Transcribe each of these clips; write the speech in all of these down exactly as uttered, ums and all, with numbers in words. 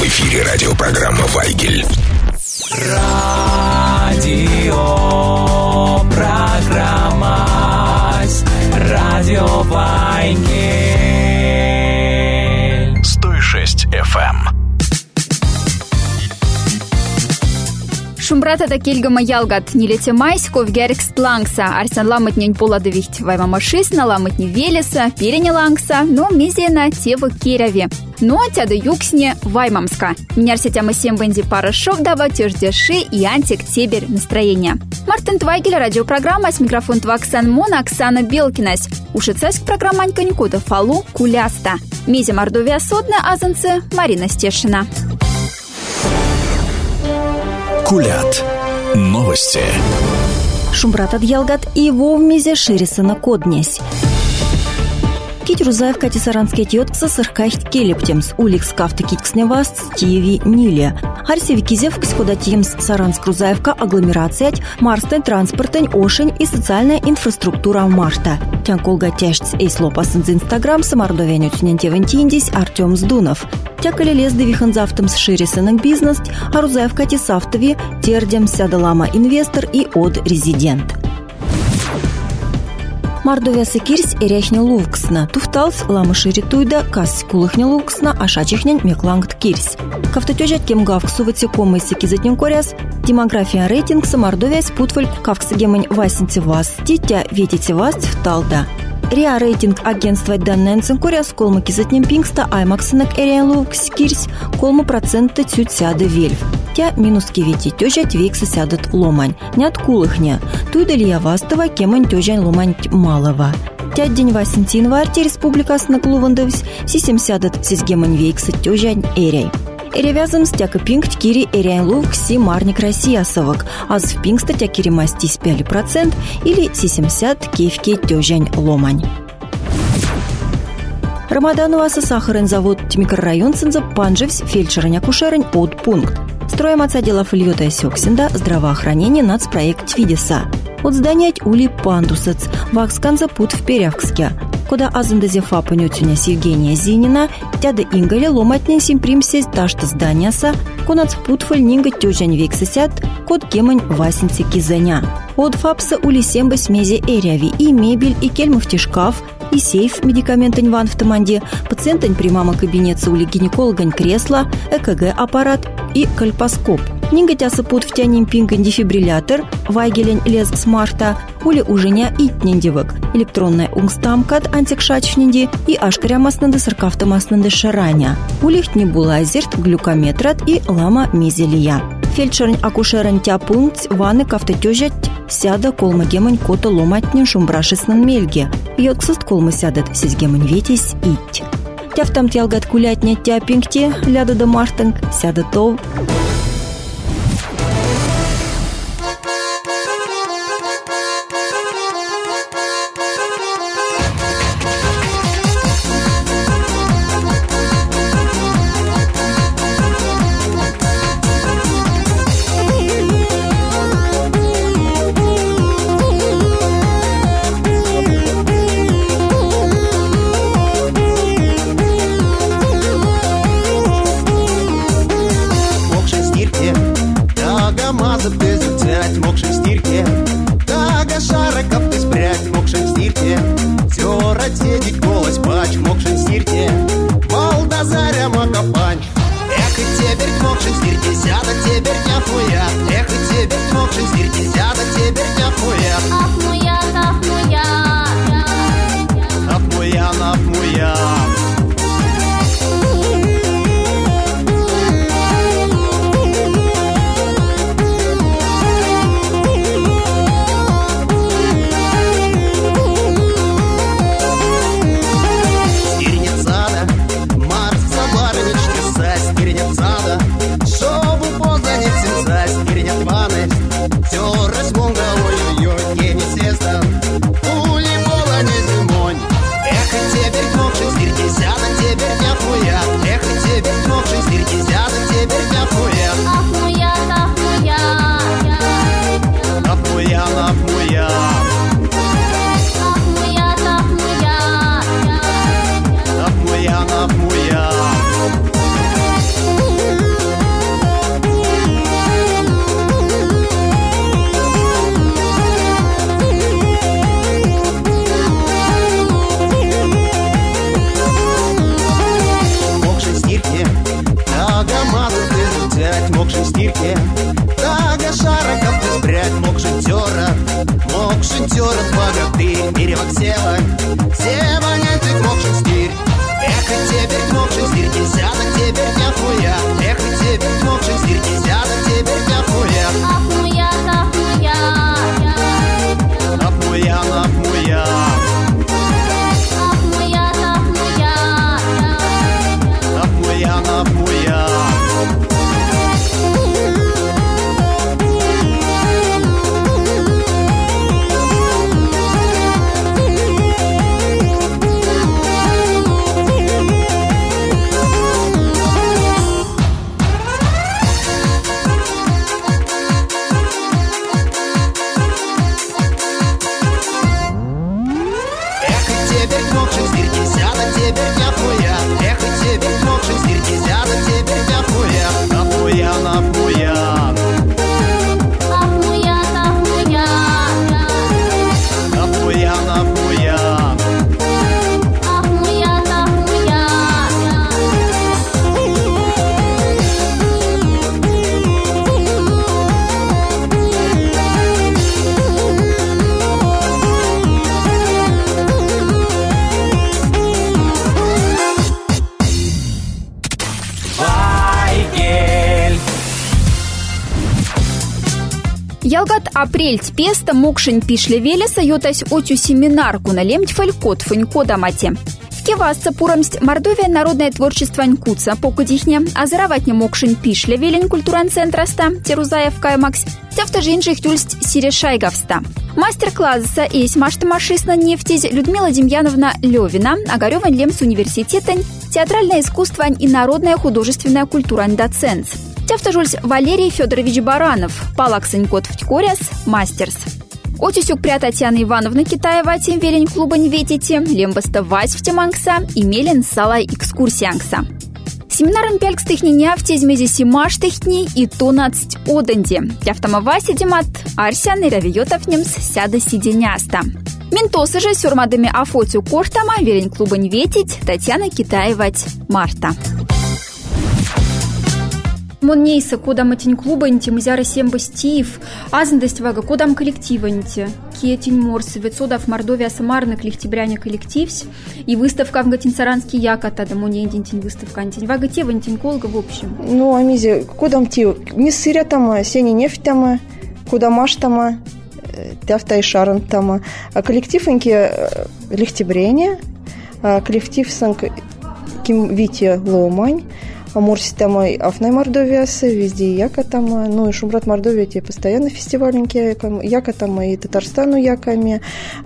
В эфире радиопрограмма «Вайгель». Радио программа Радио Вайгель. сто шесть эф эм. Шумбрата кельгама ялгат не лете майску в герекс лангса. Арсен ламытнень поладовихть вайма машисна, ламытни велеса, переня лангса, но мизена тева керяви. Но тяда юксне ваймамска. Менярся тяма семь венди порошок дава тёждеши и антиоктябрь настроение. Мартин Твайгель, радиопрограмма, с микрофон Тваксан Мона, Оксана Белкинась. Ушицайск программа Аньканикуда Фалу Куляста. Мизя Мордовия Содна, Азанце, Марина Стешина. Кулят. Новости. Шумбрат от ялгат и вовмизе ширисана коднесь. Кить Рузаев Кати Саранский тьоткса сыркахт келептемс уликс кафты китьксневаст стиеви ниле. Арсеви кизевкс кодатимс Саранск Рузаевка агломерациять марстен транспортень ошень и социальная инфраструктура марта. Тян колга тяжц эйслопасын за инстаграм самардовеню тюнентевентиндись Артем Сдунов. Тякали лез девиханзавтом с ширисанок бизнес, а Рузаев Кати Савтови тердем сядалама инвестор и од резидент. Мардовия секирс эряхне лувксна, туфталс лама ширитуйда кас кулыхне лувксна, а шачихнень меклангт кирс. Кавтотёжат кем гавксу ватикомы секизатнем коряс, демография рейтингса Мардовия спутваль кавксагемань васенти вас, титя ветите вас вталда. Риа рейтинг агентства данные цинкоря с колма кизатнем пингста аймаксынак эриан лувкс кирс, колма процента тють сяды вельв. Тя минус кивити тёжа твикса сядат ломань. Нят кулыхня. Туйда ли я вастова кемань тёжань ломань малова. Тя день васенти январти республикасына клувандывсь, сисем сядат сизгемань вейкса тёжань эрей. Эревязым стяка пингт кири эрян лук си марник россиясовок, аз в пингста тя кири мастись пять процентов или семьдесят кевки тёжань ломань. Рамаданова сахарен завод микрорайон сынза панжевсь фельдшерань акушерань от пункт. Строим отца дела Фильота Сёксинда здравоохранение нацпроект Твидеса. От здания ули пандусец, ваксканза пут в Перявкске. Куда азандазефа понютюня с Евгения Зинина, тяда ингале ломатнен симпримсесь ташта зданияса, конац путфаль нинга тёжань вексесят, код кемань васенси кизаня. От фапса ули семба смези эряви и мебель, и кельмовти шкаф, и сейф медикаментань ван в таманде, пациентань примама кабинетса ули гинекологань кресла, ЭКГ-аппарат и кальпоскоп. Нинга тяса пут в тянем пингань дефибриллятор, вайгелень лез смарта, ули уженя итнендивок, электронная унгстамкат антикшачненди и ашкарямаснанды саркафтамаснанды шараня, улихтни булайзерт, глюкометрат и лама мизелия. Фельдшерань акушерань тя пункт ваны кафтатёжать сяда колма гемань кота ломатнин шумбрашеснан мельге. Йоксаст колма сядат сизгемань ветись ить. Тя в там тялгат кулятня тя пингте, ляда да мартанг, сяда тов. Все Ялгат апрель песта мокшень пишле велеса йотась отю семинарку на лемть фалькот фанько мате. В кевасца пурамсть Мордовия народное творчество нкуца покудихне, а зараватне мокшень пишле велень культуран-центраста Терузаев Каймакс, тявтажинжих тюльсть Сирешайговста. Мастер-класса есть маштамашисна нефтиз Людмила Демьяновна Левина, Огарёван Лемс университетань, театральное искусство и народная художественная культура доцент. Тявтажульс Валерий Федорович Баранов, палаксень кот в ткоряс, мастерс. Отюсюк пря Татьяна Ивановна Китаева тем велень клуба не ветите, лембаста вась в теманкса и мелен салай экскурсианкса. Семинаром пялькстых неня в тезмезе симаштых дней и тонадцать оденди. Тявтама васи демат арсян и равиотов немс сяда сиденяста. Ментосы же сюрмадами Афотю Кортама велень клуба не ветить Татьяна Китаевать Марта. Моннейса, кодам этень клуба нти музяра семба стив, азндость вага, кодам коллектива нти, кетень морсы, вецодав Мордовия самарны коллектибряне коллективс, и выставка в Гатинсаранский яката, да моней день выставка антень, вага те вантень колга в общем. Ну, амизи, кодам ти, не сыря тама, сени нефть тама, кодамаш тама, тяфта и шаран тама, а коллектив инки лихтибряне, коллектив санк ким вити ломань, Морси там и Афнай Мордовиасы, везде яка там, ну и Шумрат Мордовия те постоянно фестиваленькие, яка там и Татарстану яками,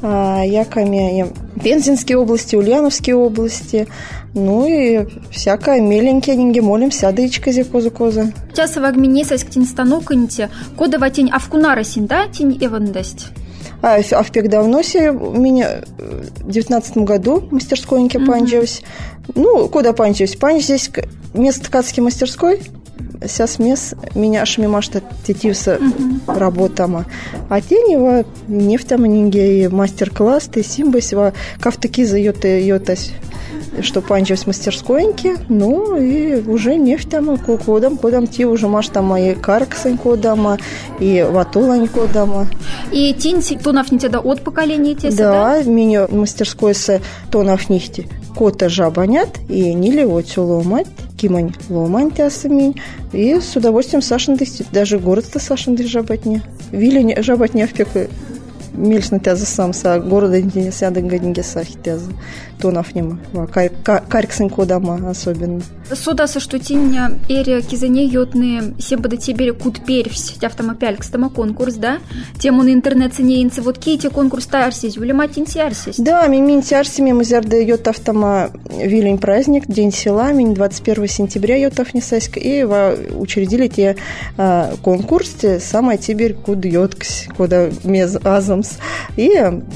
яками и Пензенские области, Ульяновские области, ну и всякое меленькие нинги молим сядычка зе коза-коза. Часова гменесась к тень станоканьте, кодова тень авкунара синда тень эвандасть. А, а в пек давно се меня в девятнадцатом году мастерскойники mm-hmm. панчилась. Ну, куда панчилась? Панч здесь место ткацкой мастерской. Сейчас мест меня аж мимо что тетивса mm-hmm. работама. А тень его нефтяма нинге мастер-класс, ты симбасива кафтакиза йота йотась. Что панчилась мастерскойники, ну и уже нефть там, кодам, кодам ти уже маш там и карксань кодама, и ватулань кодама. И тень тонов нитеда от поколения теса, да? Да, меня мастерской с тонов нихти кота жабанят, и нили отсю ломать, кимань ломань тясаминь, и с удовольствием сашенды, даже город-то сашенды жабатня. Вили жабатня в пеку. Мельсна тяза самса, города не сядет гадинги сахи тяза, тонов нема, карксен кодама особенно. Содаса, что тиння эрия кизане йотные сембада тебе кут первсь, тяфтама пялькстама конкурс, да? Тему на интернет ценеинцы, вот ките конкурс та арсись, вили матинси арсись. Да, мимин тярсими мы зярда йот автома вилень праздник, день села, мин двадцать первого сентября йот афнисайска, и учредили те а, конкурс, те самая тибер куд йоткс, куда мез азамс. И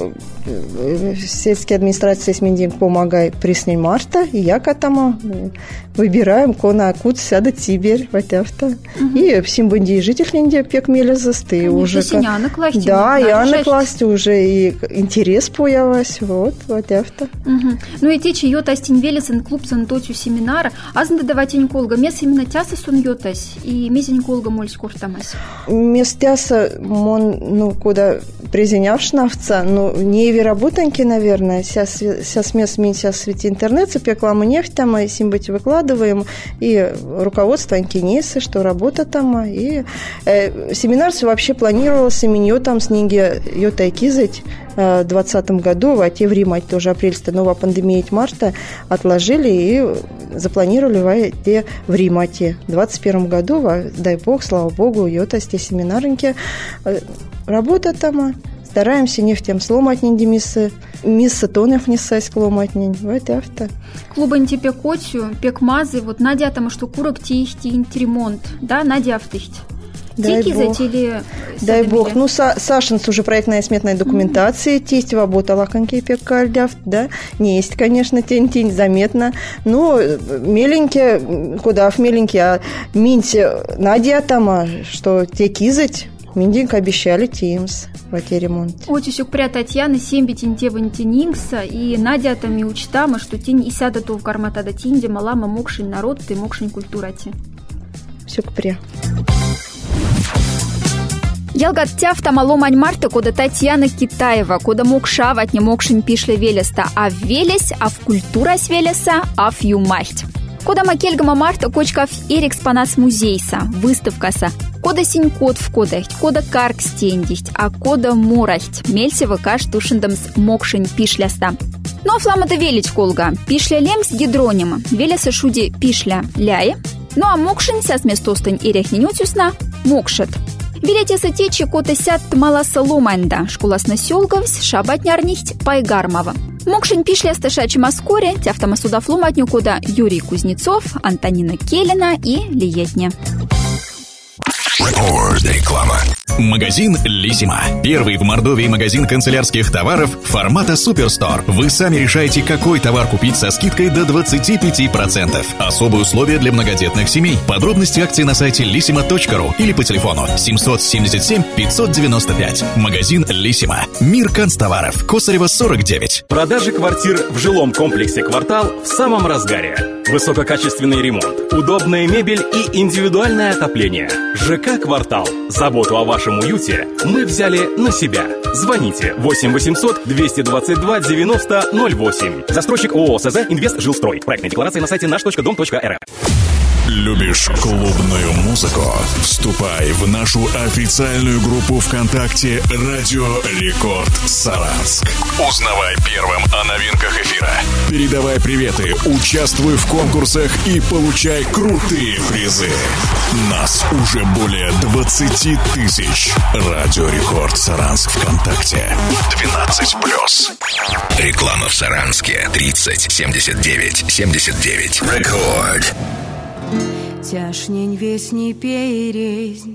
сельская администрация с Миндин помогает присней марта, и я катама выбираем кона кут сяда тибер ватяфта. Угу. И всем бенди житель нинде пек мелезасты уже. Синяна класти. Да, и Анна класти уже и интерес появился, вот ватяфта. Угу. Ну и те чьё тастин велесен клуб сантотью семинара, а зн давать николга мес именно тяса сон йотась и мезень колга моль скортамас. Мес тяса мон ну куда презенявшнавца, ну не ви работанки, наверное, сейчас сейчас мес мин сейчас свети интернет, запекла мы нефть там, и симбати выкладываем, и руководство анкинесы, что работа там, и э, семинар вообще планировался миньё там с нинги йотай кизать в двадцатом году, а те в Риме тоже апрельская новая пандемия марта отложили и запланировали те в Риме в двадцать первом году, дай бог, слава богу, йотасти семинарники. Работа там, стараемся нефтем сломать нинди миссы, миссы тонов не сась сломать нинди, вот авто. Клубань тебе котю, пек мазы, вот Надя там что курок тихти ремонт, да, Надя автыхть. Дай бог. Дай бог. Ну, Са- Сашинс уже проектная сметная документация, mm-hmm. тесть работала конкей пек кальдяфт, да, не есть, конечно, тень-тень заметно, но меленькие, куда в меленькие, а минти Надя там, что те кизать, Миндинка обещали Тимс в эти ремонт. Отисюк пря Татьяна семби тинте вантинингса и Надя там и учтама, что тень и сяда то в кармата да тинде малама мокшин народ ты мокшин культурати. Сюк пря. Ялгат тяфта маломань марта, кода Татьяна Китаева, кода мокшавать не мокшин пишле велеста, а в велес, а в культура с велеса, а в юмахть. Кода макельгама марта кочкав эрикспонас музейса, выставкаса, Кода синь код в кодахть, кода карк стендихть, а кода мурахть. Мельсева каш тушендамс мокшень пишляста. Ну а фламата велить колга. Пишля лемс гидронима. Велеса шуди пишля ляй. Ну а мокшень сяс местостань и рехненютюсна мокшет. Велетеса течи кота сят мала соломанда. Школасна сёлговсь шабатнярнихть пайгармова. Мокшень пишля сташачи маскоре, тяфтама судафлуматню кода Юрий Кузнецов, Антонина Келина и Лиетня. Реклама. Магазин «Лисима». Первый в Мордовии магазин канцелярских товаров формата «Суперстор». Вы сами решаете, какой товар купить со скидкой до двадцать пять процентов. Особые условия для многодетных семей. Подробности акции на сайте лисима точка ру или по телефону семь семь семь пятьсот девяносто пять. Магазин «Лисима». Мир канцтоваров. Косарева, сорок девять. Продажи квартир в жилом комплексе «Квартал» в самом разгаре. Высококачественный ремонт, удобная мебель и индивидуальное отопление. ЖК «Квартал». Заботу о вашем уюте мы взяли на себя. Звоните восемь восемьсот двести двадцать два девяносто ноль восемь. Застройщик ООО СЗ «Инвест Жилстрой». Проектная декларация на сайте наш точка дом точка эр эф. Любишь клубную музыку? Вступай в нашу официальную группу ВКонтакте «Радио Рекорд Саранск». Узнавай первым о новинках эфира. Передавай приветы, участвуй в конкурсах и получай крутые призы. Нас уже более двадцать тысяч. «Радио Рекорд Саранск» ВКонтакте. двенадцать плюс. Реклама в Саранске. тридцать семьдесят девять семьдесят девять. Рекорд. Тяшнень весни перезнь,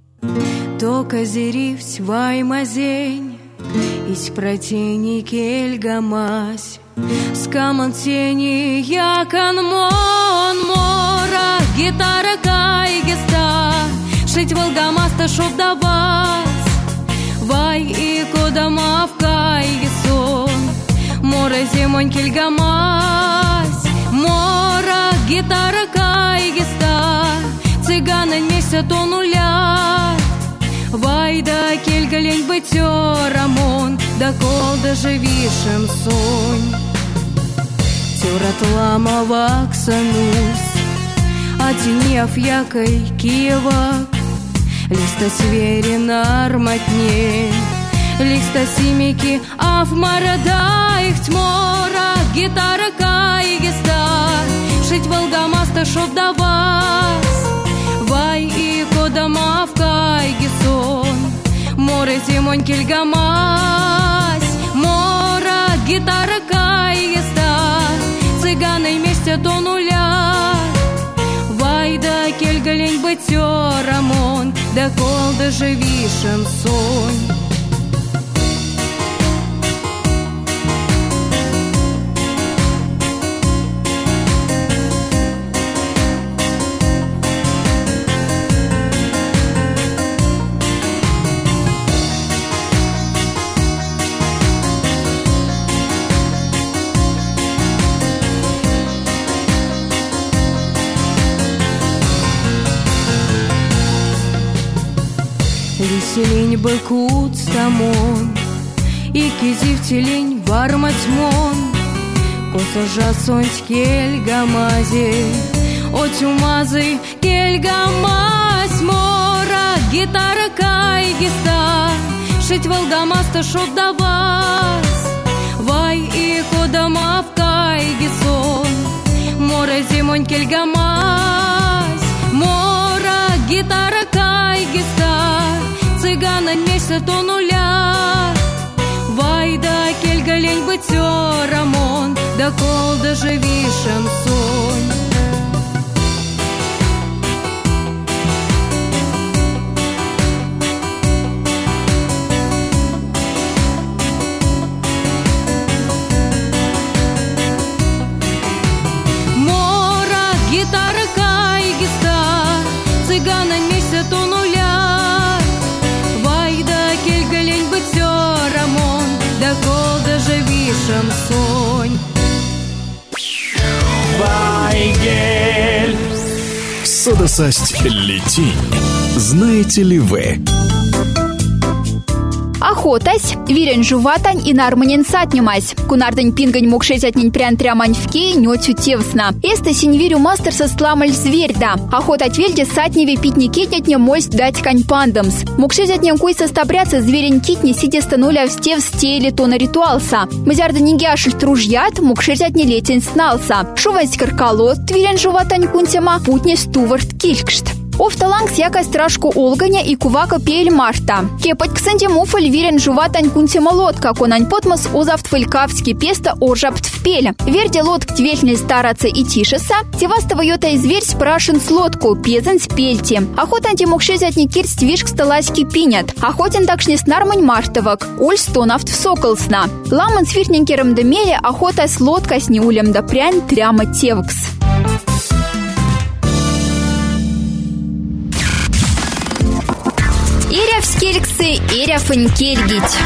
то козыревсь ваймазень, ись протени кельгамась, скаман тени якан мон мора, гитара кайгеста, шить волгамаста шоп давас, вай и кодама в кайгесон, мора зимонь кельгамась, мора гитара кайгеста, цыгана месяц то нуля, вайда кельгалень бытёрамон, да кол даже вишем сонь. Тюратлама ваксанус, отенев якой киевак, листа сверена арматне, листа симики, а в морода их тьмора, гитара кайгеста, шить волгамаста шоп да вас, вай и кодама в кайгесон, море зимонь кельгамась, мора гитара кайгеста, цыганы месяц до нуля, вай да кельгалень бытёрамон, да кол даже вишем сонь. Лиселень быкут стамон, и кизив телень варматьмон, косажа сонть кельгамазе, отюмазы кельгамась, мора гитара кайгеста, шить волгамаста шоп да вас, вай и кодама в кайгесон, мора зимонь кельгамась, мора гитара кайгеста, цыгана месяц до нуля, вайда кельгалень бытёрамон, да кол даже вишем сонь. Мора гитара кайгеста, цыгана месяц до нуля, вайда кельгалень бытёрамон, да кол даже вишем сонь. Вайгель. Содосасть летинь. Знаете ли вы? А Охотась, вирен жуватань и нарманин сатнюмась. Кунардань пингань мукшезятнин прян трямань в кей нётю тевсна. Эста синьвирю мастер со сламаль зверьда. Охотать вельде сатневе питни кетнятня мость дать кань пандамс. Мукшезятням куй состабряться зверень китни сидя стануля в стев стели тона ритуалса. Мазярда нигяшель тружьят, мукшезятни летень сналса. Шувась каркалот, твирен жуватань кунтема, путни стувард килькшт. Офталанг яка страшку Олганя и кувака пель Марта. Кепать ксанти муфаль вирен жуватань кунтема лодка, конань потмос озавт фалькавски песта ожапт в пеля. Верде лодк твельнель стараться и тишеса, теваста войота и зверь спрашен с лодку, пезен с пельти. Охотан ти мукшезятни кирсть вишк сталаськи пинят. Охотен такшни снармань мартовак, оль стонавт в соколсна. Ламан с виртненькером демеле охота с лодка с неулем да прянь тряма тевкс. Иря в скельксы, Иря фанькельгить.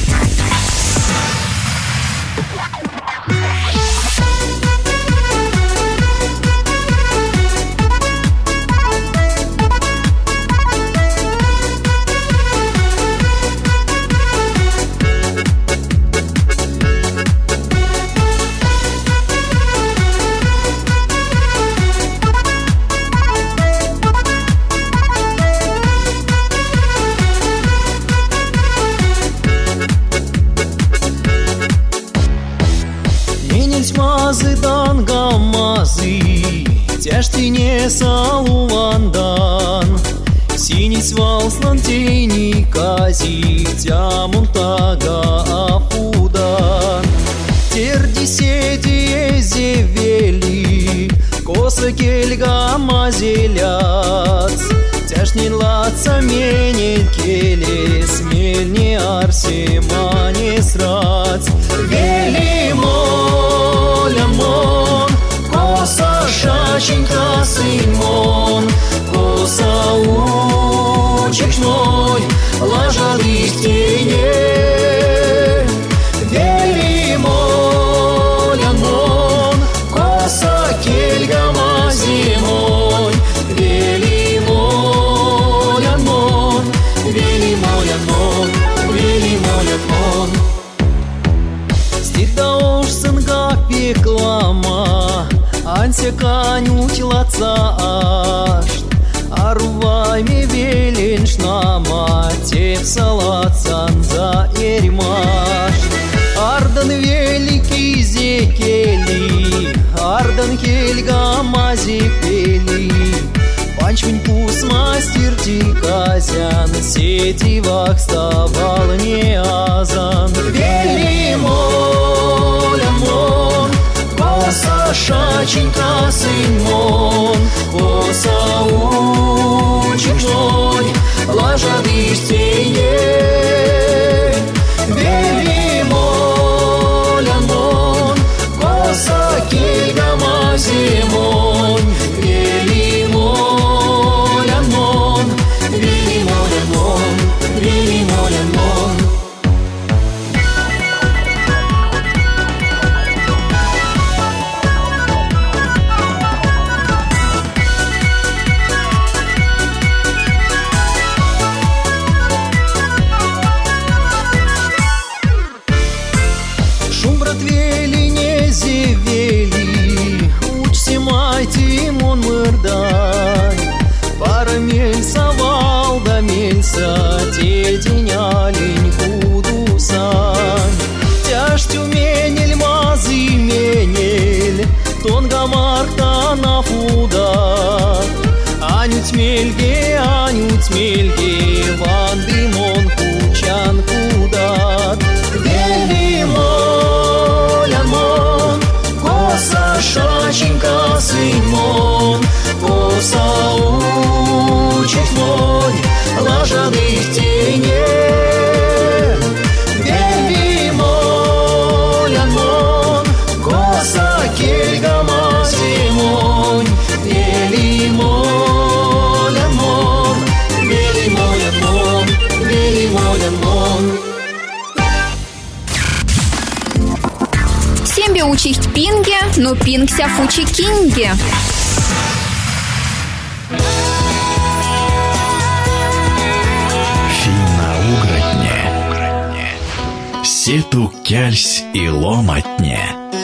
Тяжтине салувандан, синий свалслан тени кази, тямунтага афудан. Терди седи зевели, коса кельга мазеляц. Тяжнин лаца менен келе, смельне арсема не срац. Вели моля мон, коса шаченька сымон, коса учек мой, ложа листине. Вели моля мон, коса кельга мазимон. Вели моля мон, вели моля мон, вели моля мон. Стирда уж сынга пеклама, ансе канють лаца ашт, арувайме велен шнама, теп салацан за эрьмаш. Ардан великий зекели, ардан хельга мази пели, панчмень пус мастер тиказян, сети вах ставал не азан. Вели моля мон, коса шаченька сымон, коса учек мой, ложа листине. Вели моля мон, коса кельга мазимон. Вели моля мон, вели моля мон, вели моля мон. Парамельса, валда мельса, тетень олень кудусан. Тяжтю менель, мазы менель, тонга марта на фуда. Анють мельге, анють мельге, ванды мон кучан кудат. Вели моля мон, коса шаченька сымон, коса учек мой, ложа листине. Вели моля мон, коса кельга мазимон. Вели моля мон, вели моля мон, вели моля мон. Сембе учихть пинге, но пингся фучи кинге. Финна угротне. Сету кяльсь и ломатне.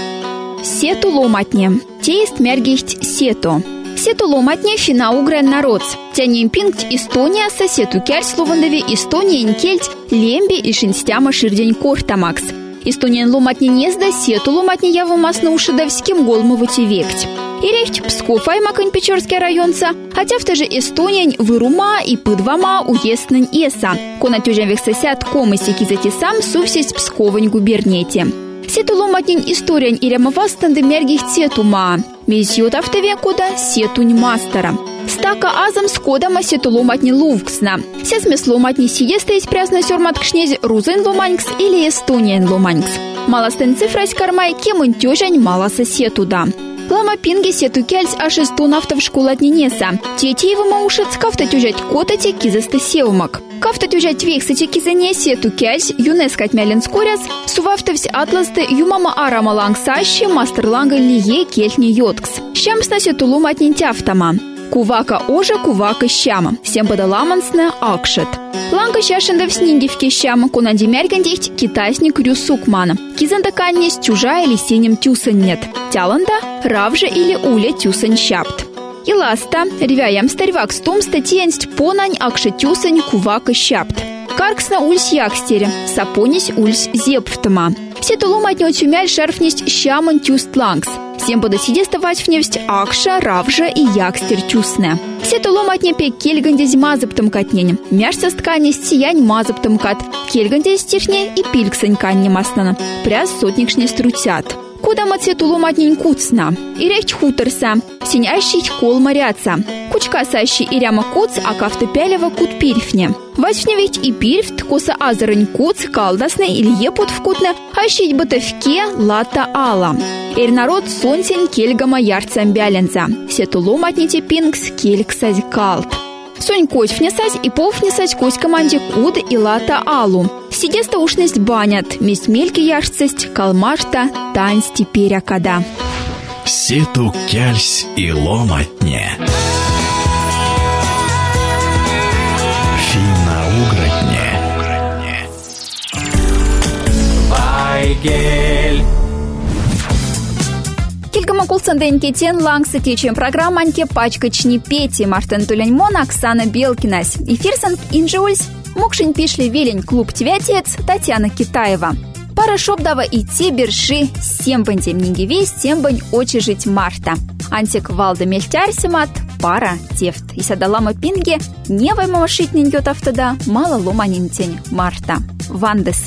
Сету ломатне. Теист мергихть сету. Сету ломатне фина угрен народс. Тянем пинкт Эстония со сету кяльсь ловандове Эстония инкельть лемби и шинстяма ширдень кортамакс. Эстониан ломатне незда сету ломатне яву масна ушидовским голмовути векть. И речь Псков аймакань Печорский районца, хотя в же Эстониянь вырума и пыдвама уезднань эса, кона тюжавих сосяд комысики затесам сувсесть Псковань губернете. Сету ломатнень историян и рямовастанды мергих цетума, мезьют автове куда сетунь мастера. Стака азам с кодом сету ломатни лувксна. Сесмес ломатни сиестесть прясна сёрмат кшнезь рузен ломанькс или Эстониан ломанькс. Малостен цифрась кармай кемын тёжань маласа сетуда. Лама пинги сету кяльсь аж из тунавтов школатни неса. Тети его маушец кафта тюжать котати кизасты сеумак. Кафта тюжать вейксати кизане сету кяльсь юнескать мялен скоряс, сувавтовсь атласты юмама арама лангсащи мастерланга лие кельтни йоткс. Щамсна сету луматнин тяфтама. Кувака ожа, кувака щама. Всем подаламансна акшет. Ланка щашенда в снигивке щама, кунанди мяргандихть китайсник рюсукмана. Кизанда каннесь чужая или синим тюсан нет. Тяланда равже или уля тюсан щапт. И ласта, ревяям старьвак стом статьянсть понань акше тюсань кувака щапт. Карксна ульс якстере, сапонись ульс зепфтама. Все тулум отнёт тюмяль шарфнесть щаман тюст лангс. Всем буду сидеставать в невсть акша, равжа и якстер тюсне. Все тулум отнепе кельгандезь мазыптам катнень. Мяшся сткани сиянь мазыптам кат. Кельгандезь стихне и пильксань канни маснана. Пряс сотникшне струтят. Куда мацет уломатнень куцна. И речь хуторса. Синящий кол моряца. Кучка сащи и ряма куц, а кафта пялева кут пирфне. Васьвне ведь и пирфт, коса азарань куц, калдасне или епут вкутне, а щить бытовке лата ала. Эр народ сонсень кельгама ярцам бяленца. Сету ломатните пингс кельгсазь калт. Сонь кость внесать и пов внесать кость команде куд и лата алу. Сидеста ушность банят, месть мельки яшцесть, калмашта, тань степеря када. Сету кяльсь и ломатне. Фина угратне. Вайгель. Кильгама кулсанденьке тен лангсы течем программаньке пачкачни пети Мартен Туляньмон, Оксана Белкинась. Эфирсан инжульс мукшень пишли велень клуб твятец Татьяна Китаева. Пара шобдава и те берши сембандем нигивей сембань очи жить Марта. Антик валда мельтярсимат пара тефт. И садалама пинге не ваймова шитнин йот автода мало ломанин тень Марта. Вандес.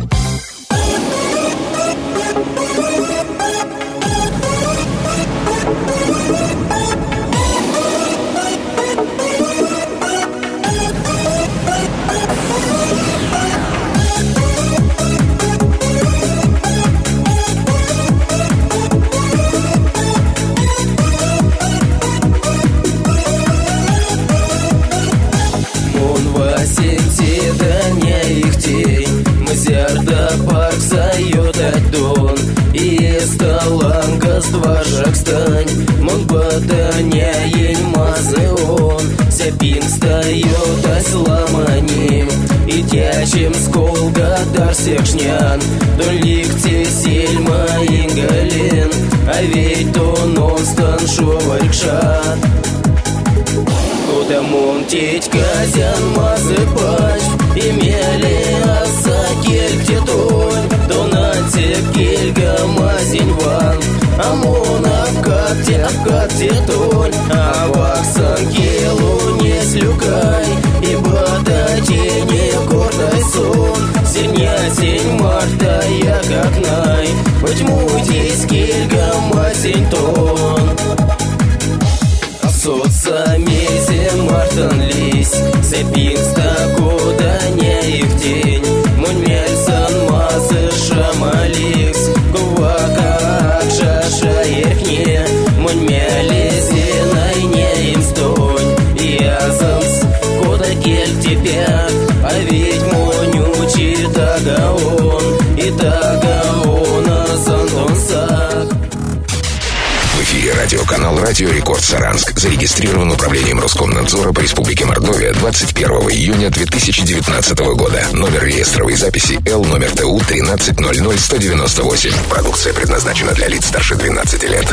Мзярда парк зает отдон, и сталангас дважак стань, мон батаняень мазы он, сяпин встает осламаним, и тячим скол гадар секшнян, то ликте сельма ингалин, а ведь то нон стан шоварькшат. Куда мон теть казян мазы пач, имели аса кельте тонь, то на те кельга мазень ван, а мона в катте, в катте тонь, а ваксан келу не слюкай, и бада тени гордай сон, синя сень марта я как най, хоть мудись кельга мазень тон. Соца мезе мартан лись, сепинста куда не их день, мон мельсан мазы шамаликс, кувака акшаша ерхне, мон мелези найне им стонь, и азамс куда кель тебя, а ведь монючи тагаон, и тагаона сантон сак. В эфире радиоканал «Радио Рекорд Саранск». Зарегистрирован управлением Роскомнадзора по Республике Мордовия двадцать первого июня две тысячи девятнадцатого года. Номер реестровой записи Л номер Т У тринадцать ноль ноль сто девяносто восемь. Продукция предназначена для лиц старше двенадцати лет.